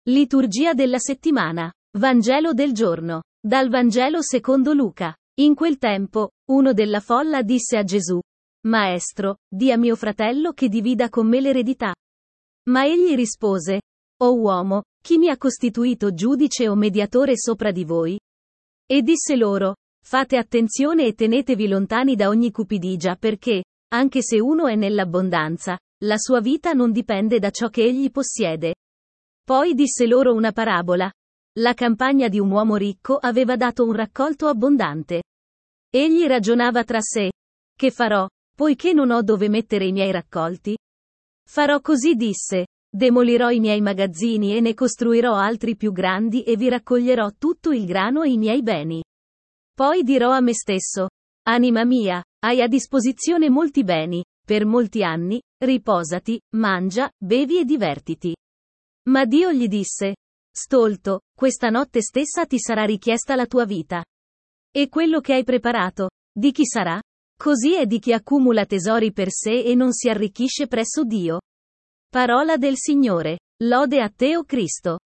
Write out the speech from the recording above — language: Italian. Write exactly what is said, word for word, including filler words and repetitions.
Liturgia della settimana. Vangelo del giorno. Dal Vangelo secondo Luca. In quel tempo, uno della folla disse a Gesù: Maestro, di a mio fratello che divida con me l'eredità. Ma egli rispose: O uomo, chi mi ha costituito giudice o mediatore sopra di voi? E disse loro: Fate attenzione e tenetevi lontani da ogni cupidigia perché, anche se uno è nell'abbondanza, la sua vita non dipende da ciò che egli possiede. Poi disse loro una parabola. La campagna di un uomo ricco aveva dato un raccolto abbondante. Egli ragionava tra sé: Che farò, poiché non ho dove mettere i miei raccolti? Farò così, disse: Demolirò i miei magazzini e ne costruirò altri più grandi e vi raccoglierò tutto il grano e i miei beni. Poi dirò a me stesso: Anima mia, hai a disposizione molti beni, per molti anni, riposati, mangia, bevi e divertiti. Ma Dio gli disse: Stolto, questa notte stessa ti sarà richiesta la tua vita. E quello che hai preparato, di chi sarà? Così è di chi accumula tesori per sé e non si arricchisce presso Dio. Parola del Signore. Lode a te, o Cristo.